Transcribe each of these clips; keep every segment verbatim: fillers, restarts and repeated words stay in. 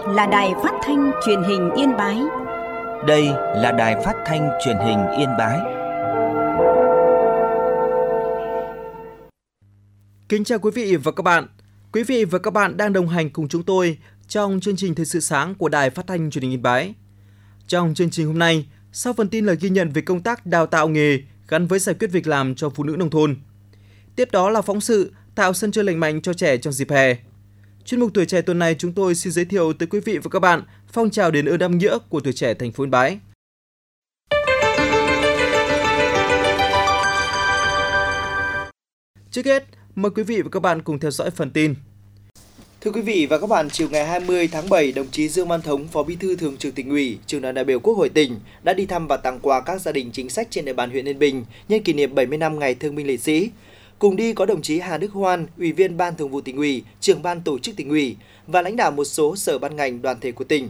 là Đài Phát thanh Truyền hình Yên Bái. Đây là Đài Phát thanh Truyền hình Yên Bái. Kính chào quý vị và các bạn. Quý vị và các bạn đang đồng hành cùng chúng tôi trong chương trình Thời sự sáng của Đài Phát thanh Truyền hình Yên Bái. Trong chương trình hôm nay, sau phần tin là ghi nhận về công tác đào tạo nghề gắn với giải quyết việc làm cho phụ nữ nông thôn. Tiếp đó là phóng sự tạo sân chơi lành mạnh cho trẻ trong dịp hè. Chuyên mục Tuổi Trẻ tuần này chúng tôi xin giới thiệu tới quý vị và các bạn phong trào đền ơn đáp nghĩa của tuổi trẻ thành phố Yên Bái. Trước hết, mời quý vị và các bạn cùng theo dõi phần tin. Thưa quý vị và các bạn, chiều ngày hai mươi tháng bảy, đồng chí Dương Văn Thống, Phó Bí thư Thường trực Tỉnh ủy, Trưởng đoàn đại biểu Quốc hội tỉnh đã đi thăm và tặng quà các gia đình chính sách trên địa bàn huyện Yên Bình nhân kỷ niệm bảy mươi năm Ngày Thương binh Liệt sĩ. Cùng đi có đồng chí Hà Đức Hoan, Ủy viên Ban Thường vụ Tỉnh ủy, Trưởng ban Tổ chức Tỉnh ủy và lãnh đạo một số sở ban ngành đoàn thể của tỉnh.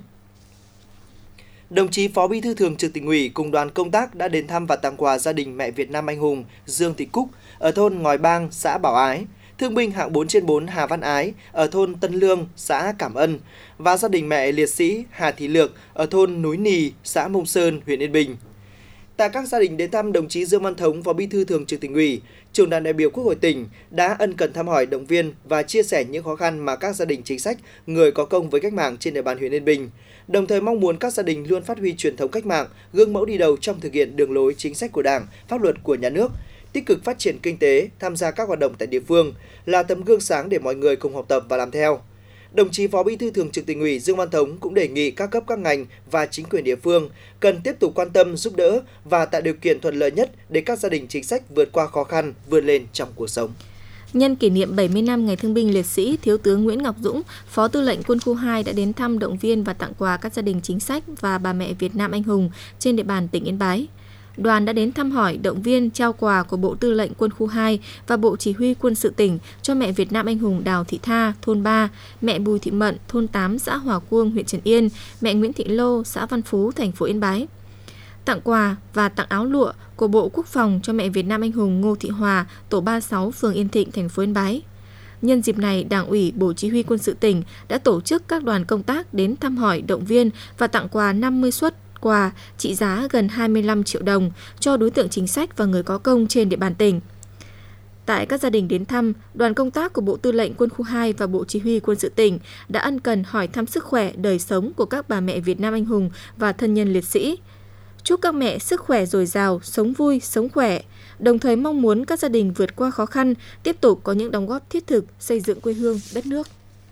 Đồng chí Phó Bí thư Thường trực Tỉnh ủy cùng đoàn công tác đã đến thăm và tặng quà gia đình mẹ Việt Nam anh hùng Dương Thị Cúc ở thôn Ngòi Bang, xã Bảo Ái, thương binh hạng bốn trên bốn Hà Văn Ái ở thôn Tân Lương, xã Cảm Ân và gia đình mẹ liệt sĩ Hà Thị Lược ở thôn Núi Nì, xã Mông Sơn, huyện Yên Bình. Tại các gia đình đến thăm, đồng chí Dương Văn Thống, Phó Bí thư Thường trực Tỉnh ủy, Trưởng đoàn đại biểu Quốc hội tỉnh đã ân cần thăm hỏi, động viên và chia sẻ những khó khăn mà các gia đình chính sách, người có công với cách mạng trên địa bàn huyện Yên Bình, đồng thời mong muốn các gia đình luôn phát huy truyền thống cách mạng, gương mẫu đi đầu trong thực hiện đường lối chính sách của Đảng, pháp luật của nhà nước, tích cực phát triển kinh tế, tham gia các hoạt động tại địa phương, là tấm gương sáng để mọi người cùng học tập và làm theo. Đồng chí Phó Bí thư Thường trực Tỉnh ủy Dương Văn Thống cũng đề nghị các cấp các ngành và chính quyền địa phương cần tiếp tục quan tâm, giúp đỡ và tạo điều kiện thuận lợi nhất để các gia đình chính sách vượt qua khó khăn, vươn lên trong cuộc sống. Nhân kỷ niệm bảy mươi năm Ngày Thương binh Liệt sĩ, Thiếu tướng Nguyễn Ngọc Dũng, Phó Tư lệnh Quân khu hai đã đến thăm, động viên và tặng quà các gia đình chính sách và bà mẹ Việt Nam anh hùng trên địa bàn tỉnh Yên Bái. Đoàn đã đến thăm hỏi, động viên, trao quà của Bộ Tư lệnh Quân khu hai và Bộ Chỉ huy Quân sự tỉnh cho mẹ Việt Nam anh hùng Đào Thị Tha, thôn ba, mẹ Bùi Thị Mận, thôn tám, xã Hòa Cuông, huyện Trần Yên, mẹ Nguyễn Thị Lô, xã Văn Phú, thành phố Yên Bái. Tặng quà và tặng áo lụa của Bộ Quốc phòng cho mẹ Việt Nam anh hùng Ngô Thị Hòa, tổ ba mươi sáu, phường Yên Thịnh, thành phố Yên Bái. Nhân dịp này, Đảng ủy, Bộ Chỉ huy Quân sự tỉnh đã tổ chức các đoàn công tác đến thăm hỏi, động viên và tặng quà năm mươi suất quà trị giá gần hai mươi lăm triệu đồng cho đối tượng chính sách và người có công trên địa bàn tỉnh. Tại các gia đình đến thăm, đoàn công tác của Bộ Tư lệnh Quân khu hai và Bộ Chỉ huy Quân sự tỉnh đã ân cần hỏi thăm sức khỏe, đời sống của các bà mẹ Việt Nam anh hùng và thân nhân liệt sĩ. Chúc các mẹ sức khỏe dồi dào, sống vui, sống khỏe, đồng thời mong muốn các gia đình vượt qua khó khăn, tiếp tục có những đóng góp thiết thực xây dựng quê hương, đất nước.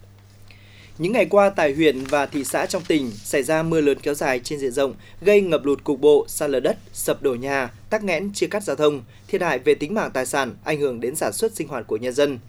Những ngày qua, tại huyện và thị xã trong tỉnh xảy ra mưa lớn kéo dài trên diện rộng, gây ngập lụt cục bộ, sạt lở đất, sập đổ nhà, tắc nghẽn, chia cắt giao thông, thiệt hại về tính mạng tài sản, ảnh hưởng đến sản xuất sinh hoạt của nhân dân.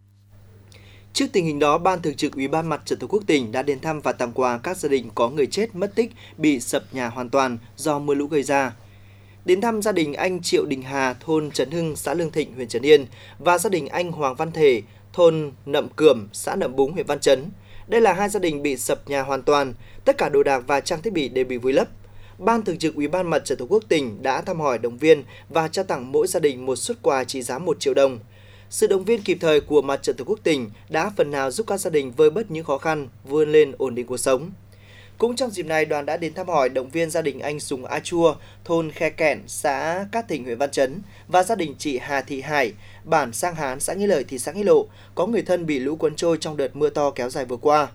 Trước tình hình đó, Ban Thường trực Ủy ban Mặt trận Tổ quốc tỉnh đã đến thăm và tặng quà các gia đình có người chết, mất tích, bị sập nhà hoàn toàn do mưa lũ gây ra. Đến thăm gia đình anh Triệu Đình Hà, thôn Trấn Hưng, xã Lương Thịnh, huyện Trấn Yên và gia đình anh Hoàng Văn Thể, thôn Nậm Cườm, xã Nậm Búng, huyện Văn Chấn. Đây là hai gia đình bị sập nhà hoàn toàn, tất cả đồ đạc và trang thiết bị đều bị vùi lấp. Ban Thường trực Ủy ban Mặt trận Tổ quốc tỉnh đã thăm hỏi, động viên và trao tặng mỗi gia đình một suất quà trị giá một triệu đồng. Sự động viên kịp thời của Mặt trận Tổ quốc tỉnh đã phần nào giúp các gia đình vơi bớt những khó khăn, vươn lên ổn định cuộc sống. Cũng trong dịp này, đoàn đã đến thăm hỏi, động viên gia đình anh Sùng A Chua, thôn Khe Kẹn, xã Cát Thịnh, huyện Văn Chấn và gia đình chị Hà Thị Hải, bản Sang Hán, xã Nghĩa Lợi, thị xã Nghĩa Lộ, có người thân bị lũ cuốn trôi trong đợt mưa to kéo dài vừa qua.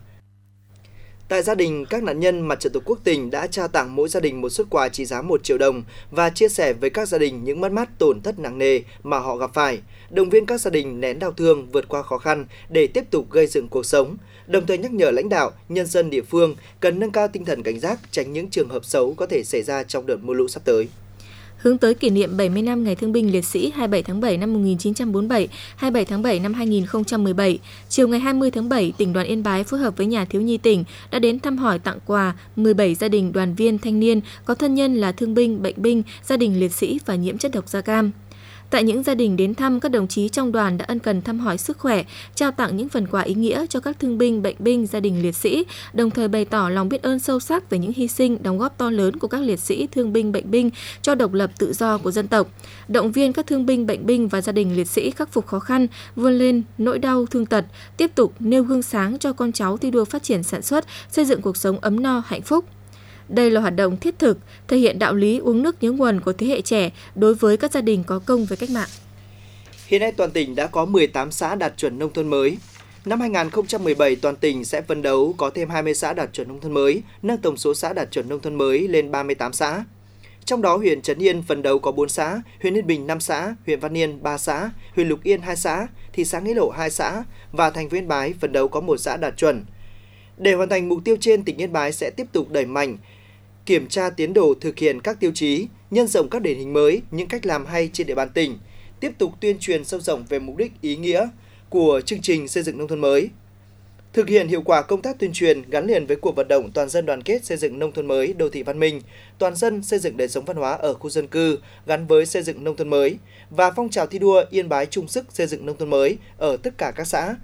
Tại gia đình, các nạn nhân, Mặt trận Tổ quốc tỉnh đã trao tặng mỗi gia đình một suất quà trị giá một triệu đồng và chia sẻ với các gia đình những mất mát, tổn thất nặng nề mà họ gặp phải, động viên các gia đình nén đau thương, vượt qua khó khăn để tiếp tục gây dựng cuộc sống, đồng thời nhắc nhở lãnh đạo, nhân dân địa phương cần nâng cao tinh thần cảnh giác, tránh những trường hợp xấu có thể xảy ra trong đợt mưa lũ sắp tới. Hướng tới kỷ niệm bảy mươi năm Ngày Thương binh Liệt sĩ hai mươi bảy tháng bảy năm một nghìn chín trăm bốn mươi bảy, hai mươi bảy tháng bảy năm hai nghìn không trăm mười bảy, chiều ngày hai mươi tháng bảy, tỉnh đoàn Yên Bái phối hợp với Nhà thiếu nhi tỉnh đã đến thăm hỏi, tặng quà mười bảy gia đình đoàn viên thanh niên có thân nhân là thương binh, bệnh binh, gia đình liệt sĩ và nhiễm chất độc da cam. Tại những gia đình đến thăm, các đồng chí trong đoàn đã ân cần thăm hỏi sức khỏe, trao tặng những phần quà ý nghĩa cho các thương binh, bệnh binh, gia đình liệt sĩ, đồng thời bày tỏ lòng biết ơn sâu sắc về những hy sinh, đóng góp to lớn của các liệt sĩ, thương binh, bệnh binh cho độc lập tự do của dân tộc. Động viên các thương binh, bệnh binh và gia đình liệt sĩ khắc phục khó khăn, vươn lên nỗi đau thương tật, tiếp tục nêu gương sáng cho con cháu thi đua phát triển sản xuất, xây dựng cuộc sống ấm no, hạnh phúc. Đây là hoạt động thiết thực, thể hiện đạo lý uống nước nhớ nguồn của thế hệ trẻ đối với các gia đình có công với cách mạng. Hiện nay toàn tỉnh đã có mười tám xã đạt chuẩn nông thôn mới. Năm hai nghìn không trăm mười bảy, toàn tỉnh sẽ phấn đấu có thêm hai mươi xã đạt chuẩn nông thôn mới, nâng tổng số xã đạt chuẩn nông thôn mới lên ba mươi tám xã. Trong đó, huyện Trấn Yên phấn đấu có bốn xã, huyện Yên Bình năm xã, huyện Văn Yên ba xã, huyện Lục Yên hai xã, thị xã Nghĩa Lộ hai xã và thành phố Yên Bái phấn đấu có một xã đạt chuẩn. Để hoàn thành mục tiêu trên, tỉnh Yên Bái sẽ tiếp tục đẩy mạnh kiểm tra tiến độ thực hiện các tiêu chí, nhân rộng các điển hình mới, những cách làm hay trên địa bàn tỉnh, tiếp tục tuyên truyền sâu rộng về mục đích ý nghĩa của chương trình xây dựng nông thôn mới. Thực hiện hiệu quả công tác tuyên truyền gắn liền với cuộc vận động toàn dân đoàn kết xây dựng nông thôn mới, đô thị văn minh, toàn dân xây dựng đời sống văn hóa ở khu dân cư gắn với xây dựng nông thôn mới và phong trào thi đua Yên Bái chung sức xây dựng nông thôn mới ở tất cả các xã.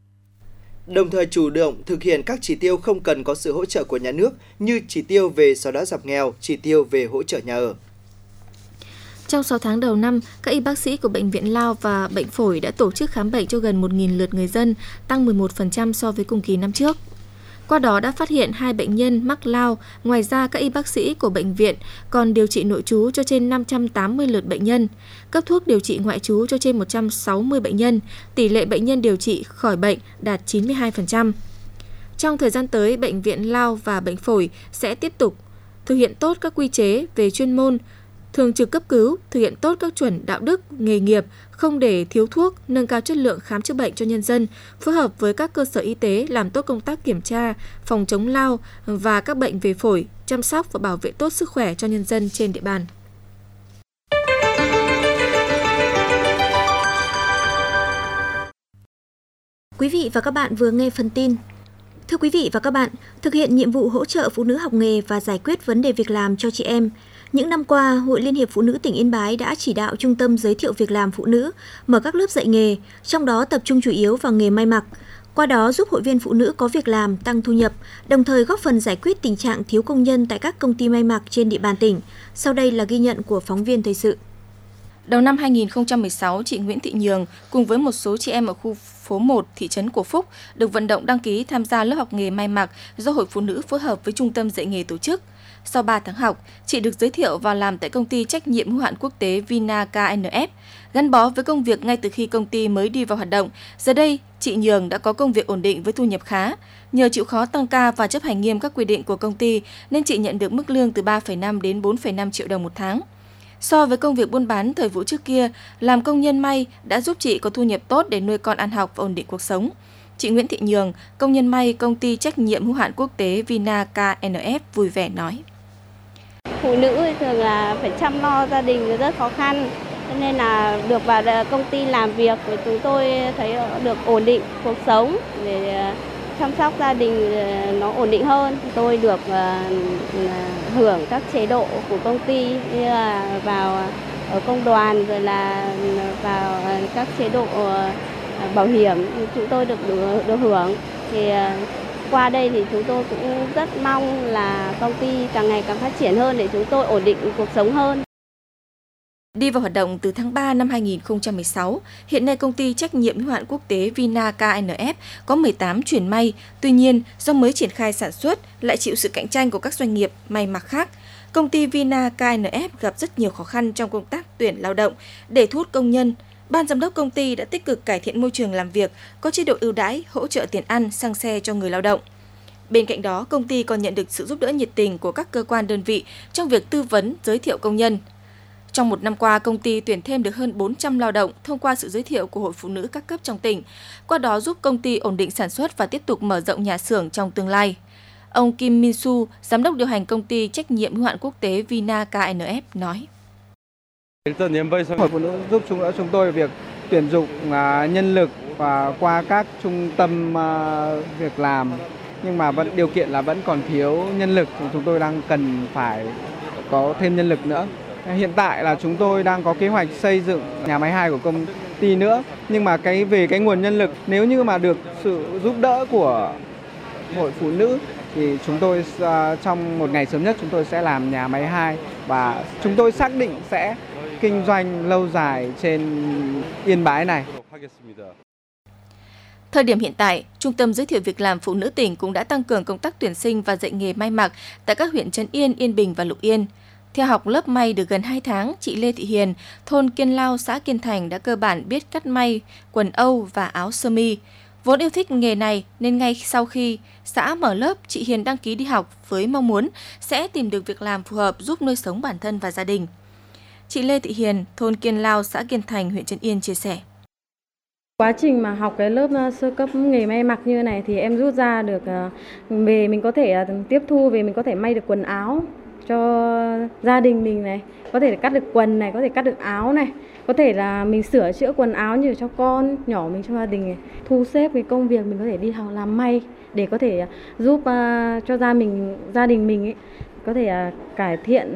Đồng thời chủ động thực hiện các chỉ tiêu không cần có sự hỗ trợ của nhà nước như chỉ tiêu về xóa đói giảm nghèo, chỉ tiêu về hỗ trợ nhà ở. Trong sáu tháng đầu năm, các y bác sĩ của Bệnh viện Lao và Bệnh phổi đã tổ chức khám bệnh cho gần một nghìn lượt người dân, tăng mười một phần trăm so với cùng kỳ năm trước. Qua đó đã phát hiện hai bệnh nhân mắc lao, ngoài ra các y bác sĩ của bệnh viện còn điều trị nội trú cho trên năm trăm tám mươi lượt bệnh nhân, cấp thuốc điều trị ngoại trú cho trên một trăm sáu mươi bệnh nhân, tỷ lệ bệnh nhân điều trị khỏi bệnh đạt chín mươi hai phần trăm. Trong thời gian tới, Bệnh viện Lao và Bệnh phổi sẽ tiếp tục thực hiện tốt các quy chế về chuyên môn, thường trực cấp cứu, thực hiện tốt các chuẩn đạo đức, nghề nghiệp, không để thiếu thuốc, nâng cao chất lượng khám chữa bệnh cho nhân dân, phối hợp với các cơ sở y tế làm tốt công tác kiểm tra, phòng chống lao và các bệnh về phổi, chăm sóc và bảo vệ tốt sức khỏe cho nhân dân trên địa bàn. Quý vị và các bạn vừa nghe phần tin. Thưa quý vị và các bạn, thực hiện nhiệm vụ hỗ trợ phụ nữ học nghề và giải quyết vấn đề việc làm cho chị em, những năm qua, Hội Liên hiệp Phụ nữ tỉnh Yên Bái đã chỉ đạo Trung tâm giới thiệu việc làm phụ nữ, mở các lớp dạy nghề, trong đó tập trung chủ yếu vào nghề may mặc. Qua đó giúp hội viên phụ nữ có việc làm, tăng thu nhập, đồng thời góp phần giải quyết tình trạng thiếu công nhân tại các công ty may mặc trên địa bàn tỉnh. Sau đây là ghi nhận của phóng viên thời sự. Đầu năm hai nghìn không trăm mười sáu, chị Nguyễn Thị Nhường cùng với một số chị em ở khu phố một, thị trấn Cổ Phúc được vận động đăng ký tham gia lớp học nghề may mặc do Hội Phụ nữ phối hợp với Trung tâm dạy nghề tổ chức. Sau ba tháng học, chị được giới thiệu vào làm tại công ty trách nhiệm hữu hạn quốc tế Vina ca en ép. Gắn bó với công việc ngay từ khi công ty mới đi vào hoạt động, giờ đây chị Nhường đã có công việc ổn định với thu nhập khá. Nhờ chịu khó tăng ca và chấp hành nghiêm các quy định của công ty nên chị nhận được mức lương từ ba phẩy năm đến bốn phẩy năm triệu đồng một tháng. So với công việc buôn bán thời vụ trước kia, làm công nhân may đã giúp chị có thu nhập tốt để nuôi con ăn học và ổn định cuộc sống. Chị Nguyễn Thị Nhường, công nhân may công ty trách nhiệm hữu hạn quốc tế Vina ca en ép vui vẻ nói. Phụ nữ thường là phải chăm lo gia đình rất khó khăn, cho nên là được vào công ty làm việc thì chúng tôi thấy được ổn định cuộc sống để chăm sóc gia đình nó ổn định hơn. Tôi được hưởng các chế độ của công ty như là vào ở công đoàn rồi là vào các chế độ bảo hiểm chúng tôi được được, được hưởng. Thì qua đây thì chúng tôi cũng rất mong là công ty càng ngày càng phát triển hơn để chúng tôi ổn định cuộc sống hơn. Đi vào hoạt động từ tháng ba năm hai nghìn không trăm mười sáu, hiện nay công ty trách nhiệm hữu hạn quốc tế Vina ca en ép có mười tám chuyền may. Tuy nhiên, do mới triển khai sản xuất lại chịu sự cạnh tranh của các doanh nghiệp may mặc khác, công ty Vina ca en ép gặp rất nhiều khó khăn trong công tác tuyển lao động. Để thu hút công nhân, ban giám đốc công ty đã tích cực cải thiện môi trường làm việc, có chế độ ưu đãi, hỗ trợ tiền ăn, xăng xe cho người lao động. Bên cạnh đó, công ty còn nhận được sự giúp đỡ nhiệt tình của các cơ quan đơn vị trong việc tư vấn, giới thiệu công nhân. Trong một năm qua, công ty tuyển thêm được hơn bốn trăm lao động thông qua sự giới thiệu của Hội Phụ nữ các cấp trong tỉnh, qua đó giúp công ty ổn định sản xuất và tiếp tục mở rộng nhà xưởng trong tương lai. Ông Kim Min Su, giám đốc điều hành công ty trách nhiệm hữu hạn quốc tế Vina ca en ép nói. Hội Phụ nữ giúp chúng chúng tôi việc tuyển dụng nhân lực và qua các trung tâm việc làm, nhưng mà vẫn điều kiện là vẫn còn thiếu nhân lực, thì chúng tôi đang cần phải có thêm nhân lực nữa. Hiện tại là chúng tôi đang có kế hoạch xây dựng nhà máy hai của công ty nữa, nhưng mà cái về cái nguồn nhân lực, nếu như mà được sự giúp đỡ của Hội Phụ Nữ thì chúng tôi trong một ngày sớm nhất chúng tôi sẽ làm nhà máy hai và chúng tôi xác định sẽ kinh doanh lâu dài trên Yên Bái này. Thời điểm hiện tại, Trung tâm Giới thiệu Việc làm Phụ nữ tỉnh cũng đã tăng cường công tác tuyển sinh và dạy nghề may mặc tại các huyện Trấn Yên, Yên Bình và Lục Yên. Theo học lớp may được gần hai tháng, chị Lê Thị Hiền, thôn Kiên Lao, xã Kiên Thành đã cơ bản biết cắt may quần âu và áo sơ mi. Vốn yêu thích nghề này nên ngay sau khi xã mở lớp, chị Hiền đăng ký đi học với mong muốn sẽ tìm được việc làm phù hợp giúp nuôi sống bản thân và gia đình. Chị Lê Thị Hiền, thôn Kiên Lao, xã Kiên Thành, huyện Trấn Yên chia sẻ. Quá trình mà học cái lớp sơ cấp nghề may mặc như này thì em rút ra được về mình có thể tiếp thu về mình có thể may được quần áo cho gia đình mình này, có thể cắt được quần này, có thể cắt được áo này, có thể là mình sửa chữa quần áo như cho con nhỏ mình trong gia đình này. Thu xếp cái công việc mình có thể đi học làm may để có thể giúp uh, cho gia mình gia đình mình ấy, có thể uh, cải thiện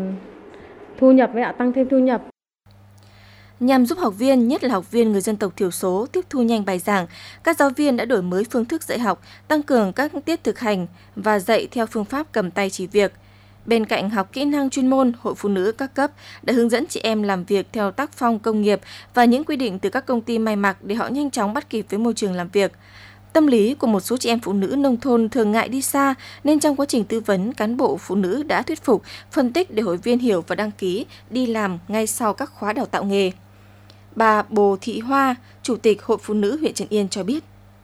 thu nhập với ạ, tăng thêm thu nhập. Nhằm giúp học viên, nhất là học viên người dân tộc thiểu số tiếp thu nhanh bài giảng, các giáo viên đã đổi mới phương thức dạy học, tăng cường các tiết thực hành và dạy theo phương pháp cầm tay chỉ việc. Bên cạnh học kỹ năng chuyên môn, Hội Phụ Nữ các cấp đã hướng dẫn chị em làm việc theo tác phong công nghiệp và những quy định từ các công ty may mặc để họ nhanh chóng bắt kịp với môi trường làm việc. Tâm lý của một số chị em phụ nữ nông thôn thường ngại đi xa nên trong quá trình tư vấn, cán bộ phụ nữ đã thuyết phục, phân tích để hội viên hiểu và đăng ký đi làm ngay sau các khóa đào tạo nghề. Bà Bồ Thị Hoa, Chủ tịch Hội Phụ Nữ huyện Trấn Yên cho biết.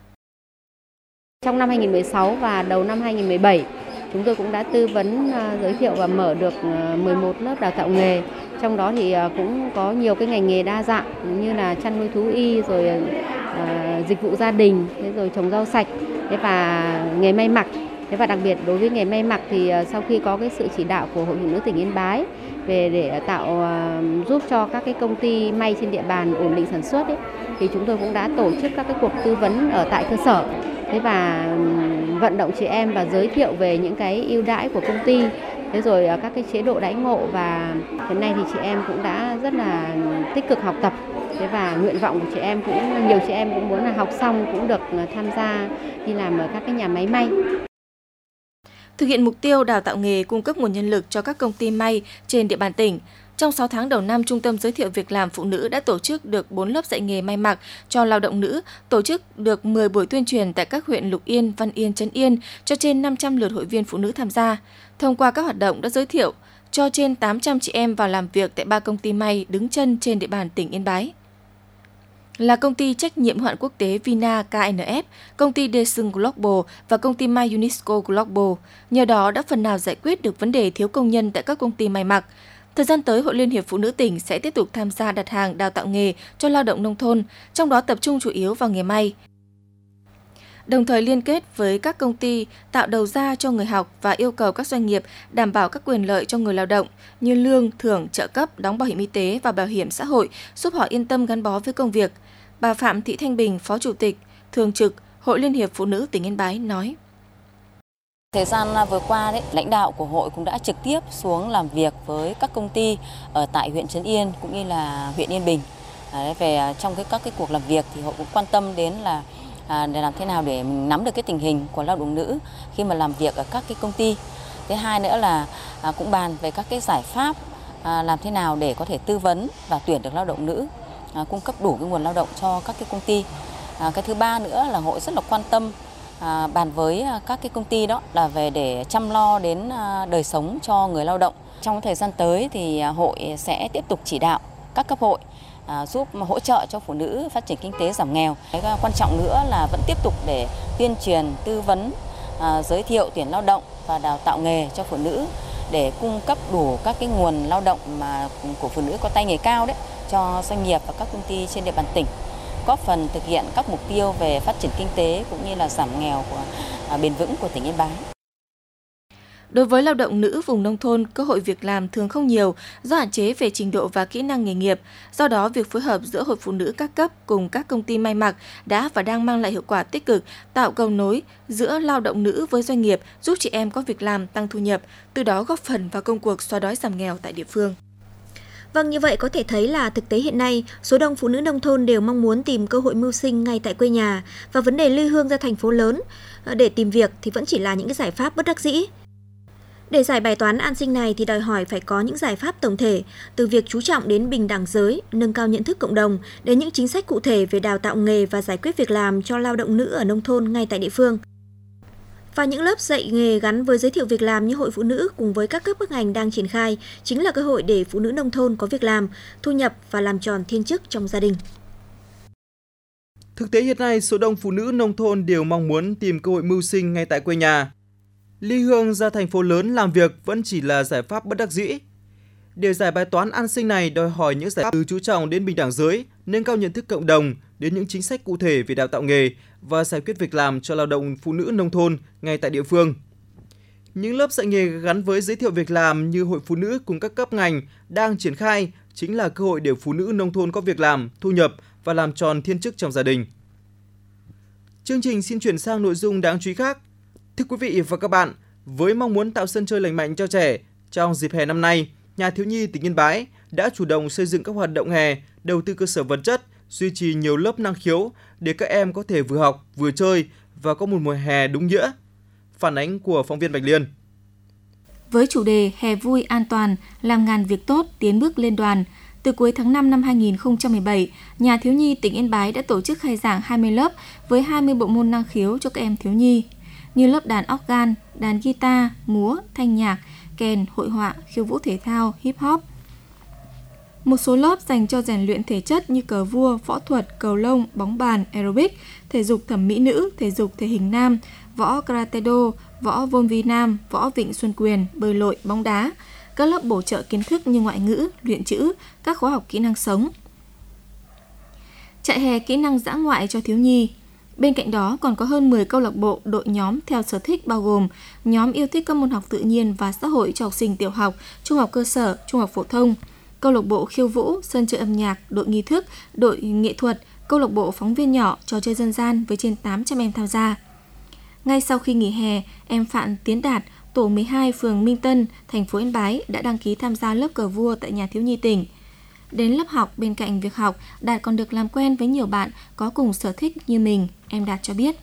Trong năm hai nghìn không trăm mười sáu và đầu năm hai nghìn không trăm mười bảy, chúng tôi cũng đã tư vấn giới thiệu và mở được mười một lớp đào tạo nghề. Trong đó thì cũng có nhiều cái ngành nghề đa dạng như là chăn nuôi thú y, rồi uh, dịch vụ gia đình, thế rồi trồng rau sạch, thế và nghề may mặc. Thế và đặc biệt đối với nghề may mặc thì sau khi có cái sự chỉ đạo của Hội Phụ Nữ tỉnh Yên Bái về để tạo uh, giúp cho các cái công ty may trên địa bàn ổn định sản xuất ấy, thì chúng tôi cũng đã tổ chức các cái cuộc tư vấn ở tại cơ sở. Thế và vận động chị em và giới thiệu về những cái ưu đãi của công ty, thế rồi các cái chế độ đãi ngộ, và hiện nay thì chị em cũng đã rất là tích cực học tập. Thế và nguyện vọng của chị em cũng nhiều chị em cũng muốn là học xong cũng được tham gia đi làm ở các cái nhà máy may. Thực hiện mục tiêu đào tạo nghề, cung cấp nguồn nhân lực cho các công ty may trên địa bàn tỉnh. Trong sáu tháng đầu năm, Trung tâm Giới thiệu Việc làm Phụ nữ đã tổ chức được bốn lớp dạy nghề may mặc cho lao động nữ, tổ chức được mười buổi tuyên truyền tại các huyện Lục Yên, Văn Yên, Trấn Yên cho trên năm trăm lượt hội viên phụ nữ tham gia. Thông qua các hoạt động đã giới thiệu cho trên tám trăm chị em vào làm việc tại ba công ty may đứng chân trên địa bàn tỉnh Yên Bái. Là công ty trách nhiệm hữu hạn quốc tế Vina ca en ép, công ty Desung Global và công ty may Unisco Global. Nhờ đó đã phần nào giải quyết được vấn đề thiếu công nhân tại các công ty may mặc. Thời gian tới, Hội Liên hiệp Phụ nữ tỉnh sẽ tiếp tục tham gia đặt hàng đào tạo nghề cho lao động nông thôn, trong đó tập trung chủ yếu vào nghề may. Đồng thời liên kết với các công ty tạo đầu ra cho người học và yêu cầu các doanh nghiệp đảm bảo các quyền lợi cho người lao động như lương, thưởng, trợ cấp, đóng bảo hiểm y tế và bảo hiểm xã hội, giúp họ yên tâm gắn bó với công việc. Bà Phạm Thị Thanh Bình, Phó Chủ tịch, Thường trực Hội Liên hiệp Phụ nữ tỉnh Yên Bái nói. Thời gian vừa qua, đấy, lãnh đạo của hội cũng đã trực tiếp xuống làm việc với các công ty ở tại huyện Trấn Yên cũng như là huyện Yên Bình. Đấy, về trong cái các cái cuộc làm việc thì hội cũng quan tâm đến là à, để làm thế nào để mình nắm được cái tình hình của lao động nữ khi mà làm việc ở các cái công ty. Thứ hai nữa là à, cũng bàn về các cái giải pháp à, làm thế nào để có thể tư vấn và tuyển được lao động nữ, à, cung cấp đủ cái nguồn lao động cho các cái công ty. À, cái thứ ba nữa là hội rất là quan tâm À, bàn với các cái công ty đó là về để chăm lo đến đời sống cho người lao động. Trong thời gian tới thì hội sẽ tiếp tục chỉ đạo các cấp hội à, giúp hỗ trợ cho phụ nữ phát triển kinh tế giảm nghèo. Cái quan trọng nữa là vẫn tiếp tục để tuyên truyền, tư vấn, à, giới thiệu tuyển lao động và đào tạo nghề cho phụ nữ để cung cấp đủ các cái nguồn lao động mà của phụ nữ có tay nghề cao đấy cho doanh nghiệp và các công ty trên địa bàn tỉnh, góp phần thực hiện các mục tiêu về phát triển kinh tế cũng như là giảm nghèo của, à, bền vững của tỉnh Yên Bái. Đối với lao động nữ vùng nông thôn, cơ hội việc làm thường không nhiều do hạn chế về trình độ và kỹ năng nghề nghiệp. Do đó, việc phối hợp giữa Hội Phụ nữ các cấp cùng các công ty may mặc đã và đang mang lại hiệu quả tích cực, tạo cầu nối giữa lao động nữ với doanh nghiệp, giúp chị em có việc làm, tăng thu nhập, từ đó góp phần vào công cuộc xóa đói giảm nghèo tại địa phương. Vâng, như vậy có thể thấy là thực tế hiện nay, số đông phụ nữ nông thôn đều mong muốn tìm cơ hội mưu sinh ngay tại quê nhà, và vấn đề ly hương ra thành phố lớn để tìm việc thì vẫn chỉ là những cái giải pháp bất đắc dĩ. Để giải bài toán an sinh này thì đòi hỏi phải có những giải pháp tổng thể, từ việc chú trọng đến bình đẳng giới, nâng cao nhận thức cộng đồng, đến những chính sách cụ thể về đào tạo nghề và giải quyết việc làm cho lao động nữ ở nông thôn ngay tại địa phương. Và những lớp dạy nghề gắn với giới thiệu việc làm như Hội Phụ Nữ cùng với các cấp các ngành đang triển khai chính là cơ hội để phụ nữ nông thôn có việc làm, thu nhập và làm tròn thiên chức trong gia đình. Thực tế hiện nay, số đông phụ nữ nông thôn đều mong muốn tìm cơ hội mưu sinh ngay tại quê nhà. Ly hương ra thành phố lớn làm việc vẫn chỉ là giải pháp bất đắc dĩ. Để giải bài toán an sinh này đòi hỏi những giải pháp từ chú trọng đến bình đẳng giới, nâng cao nhận thức cộng đồng, đến những chính sách cụ thể về đào tạo nghề và giải quyết việc làm cho lao động phụ nữ nông thôn ngay tại địa phương. Những lớp dạy nghề gắn với giới thiệu việc làm như Hội Phụ Nữ cùng các cấp ngành đang triển khai chính là cơ hội để phụ nữ nông thôn có việc làm, thu nhập và làm tròn thiên chức trong gia đình. Chương trình xin chuyển sang nội dung đáng chú ý khác. Thưa quý vị và các bạn, với mong muốn tạo sân chơi lành mạnh cho trẻ, trong dịp hè năm nay, Nhà thiếu nhi tỉnh Yên Bái đã chủ động xây dựng các hoạt động hè, đầu tư cơ sở vật chất, duy trì nhiều lớp năng khiếu để các em có thể vừa học, vừa chơi và có một mùa hè đúng nghĩa. Phản ánh của phóng viên Bạch Liên. Với chủ đề Hè vui an toàn, làm ngàn việc tốt, tiến bước lên đoàn, từ cuối tháng năm năm hai nghìn không trăm mười bảy, Nhà thiếu nhi tỉnh Yên Bái đã tổ chức khai giảng hai mươi lớp với hai mươi bộ môn năng khiếu cho các em thiếu nhi, như lớp đàn organ, đàn guitar, múa, thanh nhạc, kèn, hội họa, khiêu vũ thể thao, hip hop. Một số lớp dành cho rèn luyện thể chất như cờ vua, võ thuật, cầu lông, bóng bàn, aerobic, thể dục thẩm mỹ nữ, thể dục thể hình nam, võ karate do, võ vôn vi nam, võ vịnh xuân quyền, bơi lội, bóng đá. Các lớp bổ trợ kiến thức như ngoại ngữ, luyện chữ, các khóa học kỹ năng sống. Trại hè kỹ năng dã ngoại cho thiếu nhi. Bên cạnh đó còn có hơn mười câu lạc bộ, đội nhóm theo sở thích bao gồm nhóm yêu thích các môn học tự nhiên và xã hội cho học sinh tiểu học, trung học cơ sở, trung học phổ thông, câu lạc bộ khiêu vũ, sân chơi âm nhạc, đội nghi thức, đội nghệ thuật, câu lạc bộ phóng viên nhỏ, trò chơi dân gian với trên tám trăm em tham gia. Ngay sau khi nghỉ hè, em Phạm Tiến Đạt, tổ mười hai phường Minh Tân, thành phố Yên Bái đã đăng ký tham gia lớp cờ vua tại Nhà thiếu nhi tỉnh. Đến lớp học, bên cạnh việc học, Đạt còn được làm quen với nhiều bạn có cùng sở thích như mình, em Đạt cho biết.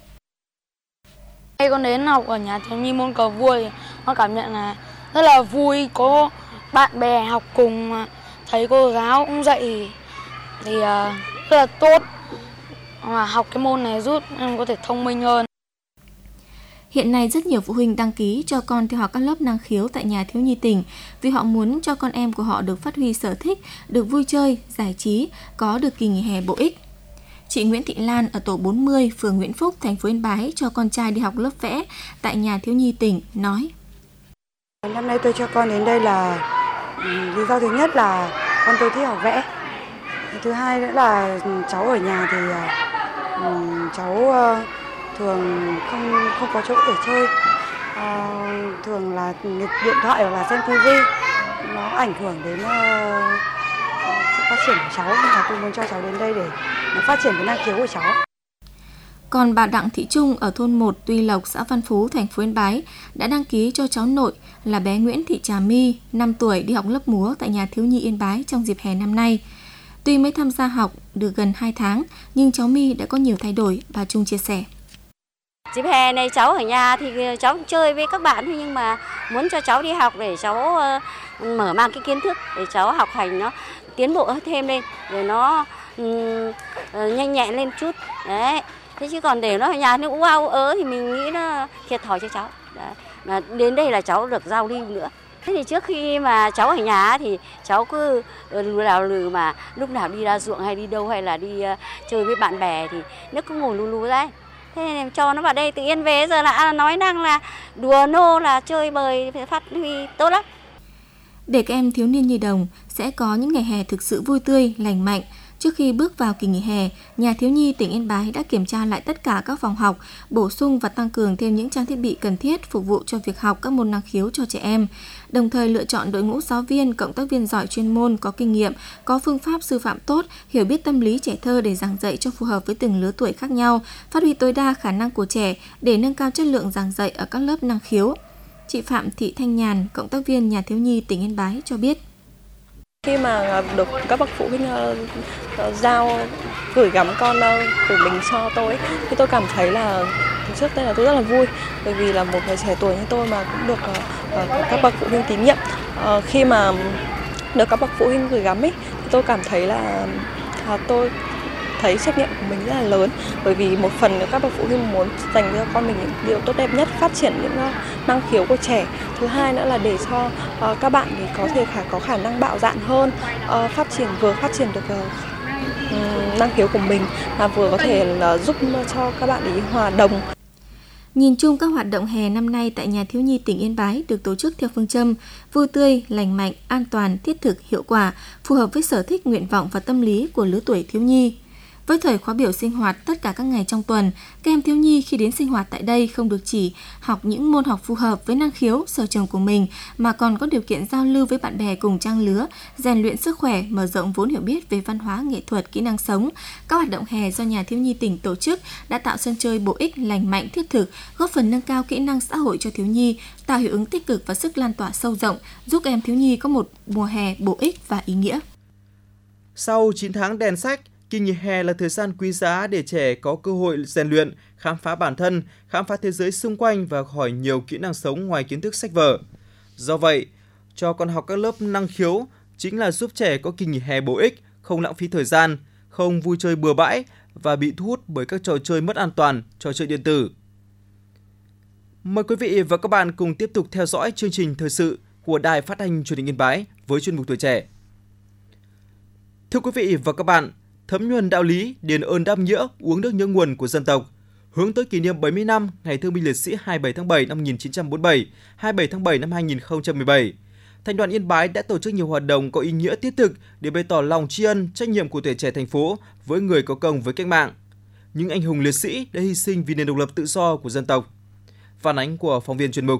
Khi con đến học ở Nhà thiếu nhi môn cờ vua thì con cảm nhận là rất là vui, có bạn bè học cùng, thầy cô giáo cũng dạy thì rất là tốt. Mà học cái môn này giúp em có thể thông minh hơn. Hiện nay rất nhiều phụ huynh đăng ký cho con theo học các lớp năng khiếu tại Nhà thiếu nhi tỉnh vì họ muốn cho con em của họ được phát huy sở thích, được vui chơi, giải trí, có được kỳ nghỉ hè bổ ích. Chị Nguyễn Thị Lan ở tổ bốn mươi, phường Nguyễn Phúc, thành phố Yên Bái cho con trai đi học lớp vẽ tại Nhà thiếu nhi tỉnh nói: Năm nay tôi cho con đến đây là lý do thứ nhất là con tôi thích học vẽ. Thứ hai nữa là cháu ở nhà thì cháu thường không không có chỗ để chơi, à, thường là điện thoại hoặc là xem ti vi, nó ảnh hưởng đến uh, sự phát triển của cháu. Nên là tôi muốn cho cháu đến đây để nó phát triển cái năng khiếu của cháu. Còn bà Đặng Thị Trung ở thôn một Tuy Lộc, xã Văn Phú, thành phố Yên Bái đã đăng ký cho cháu nội là bé Nguyễn Thị Trà My, năm tuổi, đi học lớp múa tại Nhà thiếu nhi Yên Bái trong dịp hè năm nay. Tuy mới tham gia học được gần hai tháng, nhưng cháu My đã có nhiều thay đổi, bà Trung chia sẻ. Dịp hè này cháu ở nhà thì cháu chơi với các bạn thôi, nhưng mà muốn cho cháu đi học để cháu mở mang cái kiến thức, để cháu học hành nó tiến bộ thêm lên, để nó um, nhanh nhẹn lên chút. Đấy. Thế chứ còn để nó ở nhà nó u áo ớ thì mình nghĩ nó thiệt thòi cho cháu. Đấy. Mà đến đây là cháu được giao lưu nữa. Thế thì trước khi mà cháu ở nhà thì cháu cứ lù đào lừ mà lúc nào đi ra ruộng hay đi đâu hay là đi uh, chơi với bạn bè thì nó cứ ngồi lù lù ra. Thế nên cho nó vào đây tự nhiên về giờ là nói năng là đùa nô là chơi bời phát huy tốt lắm. Để các em thiếu niên nhi đồng sẽ có những ngày hè thực sự vui tươi, lành mạnh. Trước khi bước vào kỳ nghỉ hè, Nhà thiếu nhi tỉnh Yên Bái đã kiểm tra lại tất cả các phòng học, bổ sung và tăng cường thêm những trang thiết bị cần thiết phục vụ cho việc học các môn năng khiếu cho trẻ em. Đồng thời lựa chọn đội ngũ giáo viên, cộng tác viên giỏi chuyên môn, có kinh nghiệm, có phương pháp sư phạm tốt, hiểu biết tâm lý trẻ thơ để giảng dạy cho phù hợp với từng lứa tuổi khác nhau, phát huy tối đa khả năng của trẻ để nâng cao chất lượng giảng dạy ở các lớp năng khiếu. Chị Phạm Thị Thanh Nhàn, cộng tác viên Nhà thiếu nhi tỉnh Yên Bái cho biết. Khi mà được các bậc phụ huynh uh, giao gửi gắm con uh, của mình cho tôi, thì tôi cảm thấy là trước đây là tôi rất là vui, bởi vì là một người trẻ tuổi như tôi mà cũng được uh, uh, các bậc phụ huynh tín nhiệm. Uh, khi mà được các bậc phụ huynh gửi gắm ấy, thì tôi cảm thấy là uh, tôi thấy trách nhiệm của mình rất là lớn, bởi vì một phần các bậc phụ huynh muốn dành cho con mình những điều tốt đẹp nhất, phát triển những uh, năng khiếu của trẻ. Thứ hai nữa là để cho uh, các bạn thì có thể khả, có khả năng bạo dạn hơn, uh, phát triển vừa phát triển được uh, năng khiếu của mình, mà vừa có thể uh, giúp cho các bạn ấy hòa đồng. Nhìn chung, các hoạt động hè năm nay tại Nhà thiếu nhi tỉnh Yên Bái được tổ chức theo phương châm vui tươi, lành mạnh, an toàn, thiết thực, hiệu quả, phù hợp với sở thích, nguyện vọng và tâm lý của lứa tuổi thiếu nhi. Với thời khóa biểu sinh hoạt tất cả các ngày trong tuần, các em thiếu nhi khi đến sinh hoạt tại đây không được chỉ học những môn học phù hợp với năng khiếu, sở trường của mình, mà còn có điều kiện giao lưu với bạn bè cùng trang lứa, rèn luyện sức khỏe, mở rộng vốn hiểu biết về văn hóa, nghệ thuật, kỹ năng sống. Các hoạt động hè do Nhà thiếu nhi tỉnh tổ chức đã tạo sân chơi bổ ích, lành mạnh, thiết thực, góp phần nâng cao kỹ năng xã hội cho thiếu nhi, tạo hiệu ứng tích cực và sức lan tỏa sâu rộng, giúp em thiếu nhi có một mùa hè bổ ích và ý nghĩa. Sau chín tháng đèn sách, kỳ nghỉ hè là thời gian quý giá để trẻ có cơ hội rèn luyện, khám phá bản thân, khám phá thế giới xung quanh và hỏi nhiều kỹ năng sống ngoài kiến thức sách vở. Do vậy, cho con học các lớp năng khiếu chính là giúp trẻ có kỳ nghỉ hè bổ ích, không lãng phí thời gian, không vui chơi bừa bãi và bị thu hút bởi các trò chơi mất an toàn, trò chơi điện tử. Mời quý vị và các bạn cùng tiếp tục theo dõi chương trình thời sự của Đài Phát thanh Truyền hình Yên Bái với chuyên mục Tuổi trẻ. Thưa quý vị và các bạn, thấm nhuần đạo lý, đền ơn đáp nghĩa, uống nước nhớ nguồn của dân tộc, hướng tới kỷ niệm bảy mươi năm Ngày Thương binh Liệt sĩ hai mươi bảy tháng bảy năm một nghìn chín trăm bốn mươi bảy, hai mươi bảy tháng bảy năm hai nghìn không trăm mười bảy. Thành đoàn Yên Bái đã tổ chức nhiều hoạt động có ý nghĩa thiết thực để bày tỏ lòng tri ân, trách nhiệm của tuổi trẻ thành phố với người có công với cách mạng, những anh hùng liệt sĩ đã hy sinh vì nền độc lập tự do của dân tộc. Phản ánh của phóng viên chuyên mục.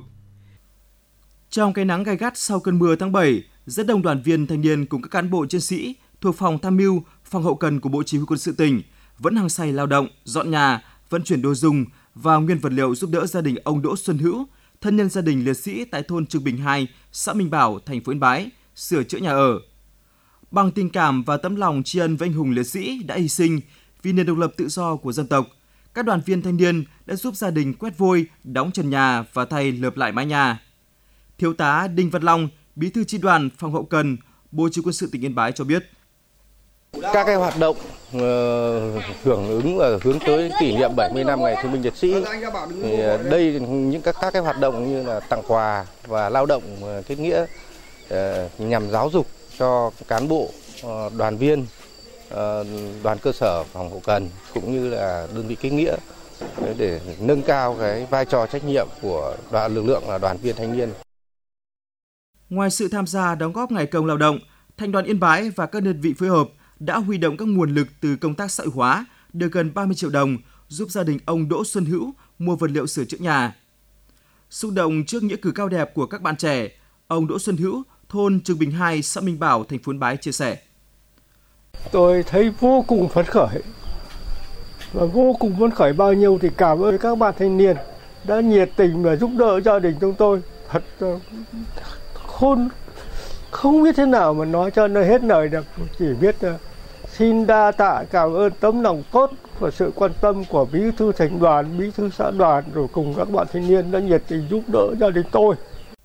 Trong cái nắng gay gắt sau cơn mưa tháng bảy, rất đông đoàn viên thanh niên cùng các cán bộ chiến sĩ thuộc phòng tham mưu, phòng hậu cần của Bộ Chỉ huy Quân sự tỉnh vẫn hăng say lao động, dọn nhà, vận chuyển đồ dùng và nguyên vật liệu giúp đỡ gia đình ông Đỗ Xuân Hữu, thân nhân gia đình liệt sĩ tại thôn Trường Bình hai, xã Minh Bảo, thành phố Yên Bái, sửa chữa nhà ở. Bằng tình cảm và tấm lòng tri ân với anh hùng liệt sĩ đã hy sinh vì nền độc lập tự do của dân tộc, các đoàn viên thanh niên đã giúp gia đình quét vôi, đóng trần nhà và thay lợp lại mái nhà. Thiếu tá Đinh Văn Long, Bí thư chi đoàn phòng hậu cần, Bộ Chỉ huy Quân sự tỉnh Yên Bái cho biết. Các cái hoạt động uh, hưởng ứng và hướng tới kỷ niệm bảy mươi năm Ngày Thương binh Liệt sĩ, thì đây những các các cái hoạt động như là tặng quà và lao động uh, kết nghĩa uh, nhằm giáo dục cho cán bộ, uh, đoàn viên, uh, đoàn cơ sở phòng hậu cần cũng như là đơn vị kết nghĩa để nâng cao cái vai trò trách nhiệm của đoàn lực lượng là đoàn viên thanh niên. Ngoài sự tham gia đóng góp ngày công lao động, Thành đoàn Yên Bái và các đơn vị phối hợp đã huy động các nguồn lực từ công tác xã hội hóa được gần ba mươi triệu đồng giúp gia đình ông Đỗ Xuân Hữu mua vật liệu sửa chữa nhà. Xúc động trước nghĩa cử cao đẹp của các bạn trẻ, ông Đỗ Xuân Hữu, thôn Trường Bình hai, xã Minh Bảo, thành phố Yên Bái chia sẻ. Tôi thấy vô cùng phấn khởi và vô cùng phấn khởi bao nhiêu thì cảm ơn các bạn thanh niên đã nhiệt tình và giúp đỡ gia đình chúng tôi. Thật khôn, không biết thế nào mà nói cho nó hết lời được, chỉ biết xin đa tạ cảm ơn tấm lòng tốt và sự quan tâm của bí thư thành đoàn, bí thư xã đoàn rồi cùng các bạn thanh niên đã nhiệt tình giúp đỡ gia đình tôi.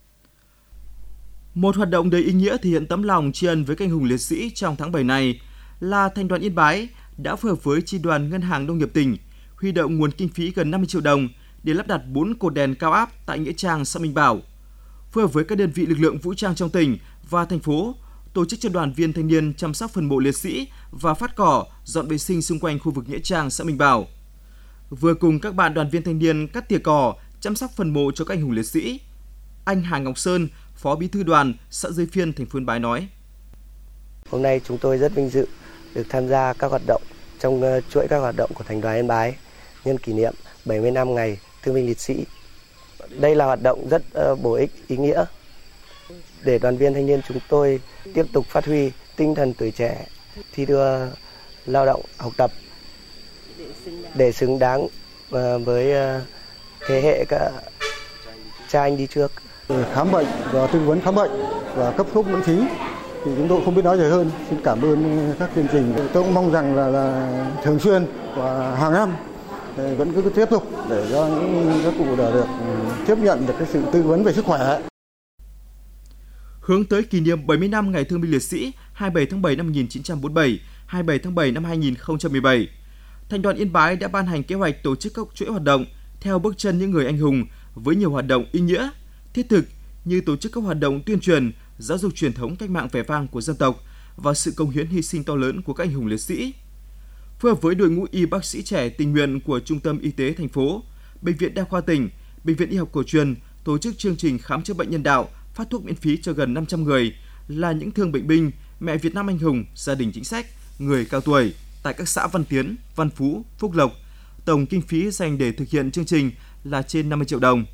Một hoạt động đầy ý nghĩa thể hiện tấm lòng tri ân với các anh hùng liệt sĩ trong tháng bảy này là Thành đoàn Yên Bái đã phối hợp với chi đoàn Ngân hàng Nông nghiệp tỉnh huy động nguồn kinh phí gần năm mươi triệu đồng để lắp đặt bốn cột đèn cao áp tại nghĩa trang xã Minh Bảo. Phối hợp với các đơn vị lực lượng vũ trang trong tỉnh và thành phố, tổ chức cho đoàn viên thanh niên chăm sóc phần mộ liệt sĩ và phát cỏ, dọn vệ sinh xung quanh khu vực nghĩa trang xã Minh Bảo. Vừa cùng các bạn đoàn viên thanh niên cắt tỉa cỏ, chăm sóc phần mộ cho các anh hùng liệt sĩ, anh Hà Ngọc Sơn, Phó Bí thư đoàn xã Giới Phiên, thành phố Yên Bái nói: Hôm nay chúng tôi rất vinh dự được tham gia các hoạt động trong chuỗi các hoạt động của Thành đoàn Yên Bái nhân kỷ niệm bảy mươi năm Ngày Thương binh Liệt sĩ. Đây là hoạt động rất uh, bổ ích, ý nghĩa để đoàn viên thanh niên chúng tôi tiếp tục phát huy tinh thần tuổi trẻ, thi đua lao động, học tập để xứng đáng uh, với uh, thế hệ các cha anh đi trước. Khám bệnh và tư vấn khám bệnh và cấp thuốc miễn phí thì chúng tôi không biết nói gì hơn. Xin cảm ơn các chương trình. Tôi cũng mong rằng là, là thường xuyên và hàng năm vẫn cứ tiếp tục để cho những các cụ được tiếp nhận được cái sự tư vấn về sức khỏe. Hướng tới kỷ niệm bảy mươi năm Ngày Thương binh Liệt sĩ hai mươi bảy tháng bảy năm một nghìn chín trăm bốn mươi bảy, hai mươi bảy tháng bảy năm hai nghìn không trăm mười bảy, Thành đoàn Yên Bái đã ban hành kế hoạch tổ chức các chuỗi hoạt động theo bước chân những người anh hùng với nhiều hoạt động ý nghĩa, thiết thực như tổ chức các hoạt động tuyên truyền, giáo dục truyền thống cách mạng vẻ vang của dân tộc và sự cống hiến hy sinh to lớn của các anh hùng liệt sĩ. Phối hợp với đội ngũ y bác sĩ trẻ tình nguyện của Trung tâm Y tế thành phố, Bệnh viện Đa khoa tỉnh, Bệnh viện Y học cổ truyền tổ chức chương trình khám chữa bệnh nhân đạo, phát thuốc miễn phí cho gần năm trăm người là những thương bệnh binh, mẹ Việt Nam anh hùng, gia đình chính sách, người cao tuổi tại các xã Văn Tiến, Văn Phú, Phúc Lộc. Tổng kinh phí dành để thực hiện chương trình là trên năm mươi triệu đồng.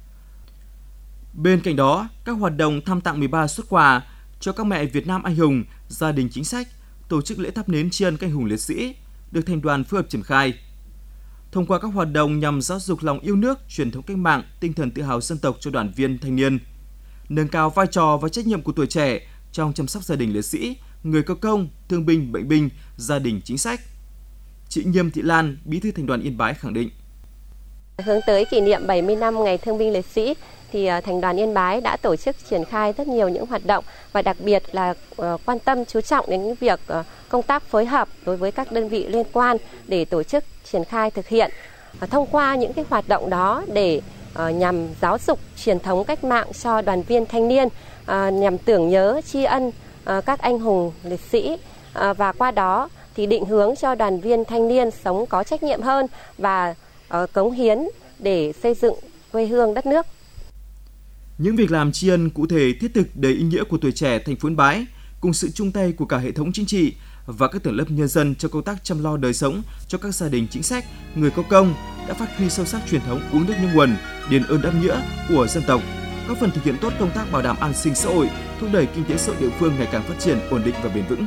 Bên cạnh đó, các hoạt động thăm tặng mười ba suất quà cho các mẹ Việt Nam anh hùng, gia đình chính sách, tổ chức lễ thắp nến tri ân các anh hùng liệt sĩ được thành đoàn phối hợp triển khai. Thông qua các hoạt động nhằm giáo dục lòng yêu nước, truyền thống cách mạng, tinh thần tự hào dân tộc cho đoàn viên thanh niên, nâng cao vai trò và trách nhiệm của tuổi trẻ trong chăm sóc gia đình liệt sĩ, người có công, thương binh, bệnh binh, gia đình chính sách. Chị Nghiêm Thị Lan, Bí thư Thành đoàn Yên Bái khẳng định. Hướng tới kỷ niệm bảy mươi năm Ngày Thương binh Liệt sĩ thì Thành đoàn Yên Bái đã tổ chức triển khai rất nhiều những hoạt động và đặc biệt là quan tâm chú trọng đến việc công tác phối hợp đối với các đơn vị liên quan để tổ chức triển khai thực hiện. Thông qua những cái hoạt động đó để nhằm giáo dục truyền thống cách mạng cho đoàn viên thanh niên, nhằm tưởng nhớ tri ân các anh hùng liệt sĩ và qua đó thì định hướng cho đoàn viên thanh niên sống có trách nhiệm hơn và cống hiến để xây dựng quê hương đất nước. Những việc làm tri ân cụ thể thiết thực đầy ý nghĩa của tuổi trẻ thành phố Yên Bái cùng sự chung tay của cả hệ thống chính trị và các tầng lớp nhân dân trong công tác chăm lo đời sống cho các gia đình chính sách, người có công đã phát huy sâu sắc truyền thống uống nước nhớ nguồn, đền ơn đáp nghĩa của dân tộc, góp phần thực hiện tốt công tác bảo đảm an sinh xã hội, thúc đẩy kinh tế xã hội địa phương ngày càng phát triển ổn định và bền vững.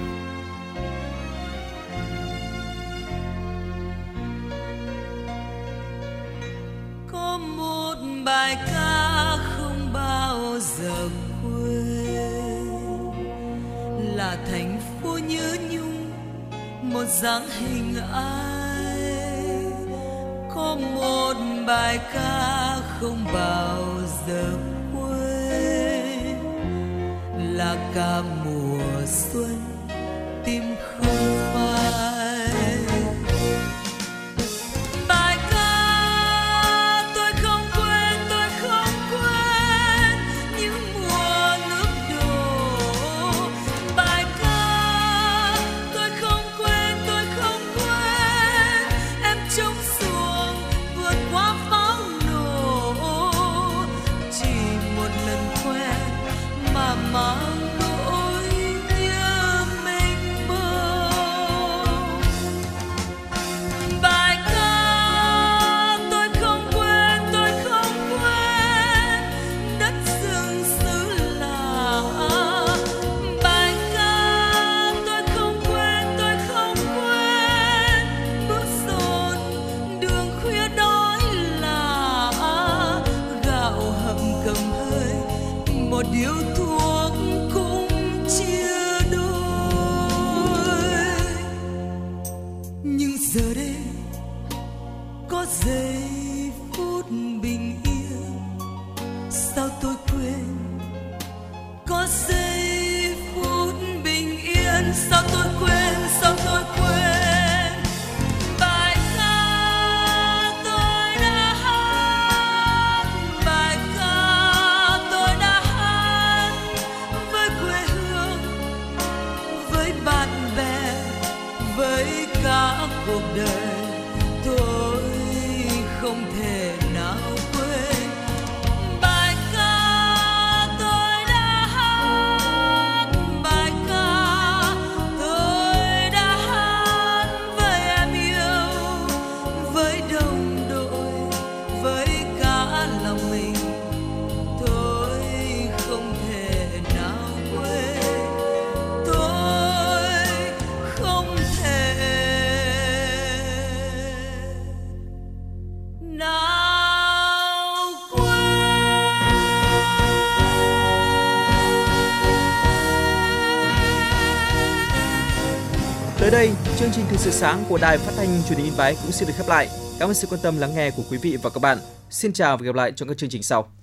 Có một bài ca không bao giờ quên, là thành phố nhớ nhung một dáng hình ai. Có một bài ca không bao giờ quên, là ca mùa xuân tim không phai. Bài ca tôi không quên, tôi không quên những mùa nước đổ. Bài ca tôi không quên, tôi không quên em trông xuồng vượt qua pháo nổ. Chỉ một lần quen mà mang nỗi nhớ mênh mông. Bài ca tôi không quên, tôi không quên đất rừng xứ lạ. Bài ca tôi không quên, tôi không quên bước dồn đường khuya đói lạ. Gạo hầm cầm hơi một điếu thuốc cũng chia đôi. Nhưng giờ đây có giây phút bình yên, sao tôi quên? Có giây phút bình yên, sao tôi quên? Sao tôi quên? Bài ca tôi đã hát, bài ca tôi đã hát với quê hương, với bạn bè, với cả cuộc đời. Tôi không thể nào quên bài ca tôi đã hát, bài ca tôi đã hát với em yêu, với đồng đội, với cả lòng mình. Tôi không thể nào quên, tôi không thể Tới đây, chương trình Thời sự sáng của Đài Phát thanh Truyền hình Yên Bái cũng xin được khép lại. Cảm ơn sự quan tâm lắng nghe của quý vị và các bạn. Xin chào và gặp lại trong các chương trình sau.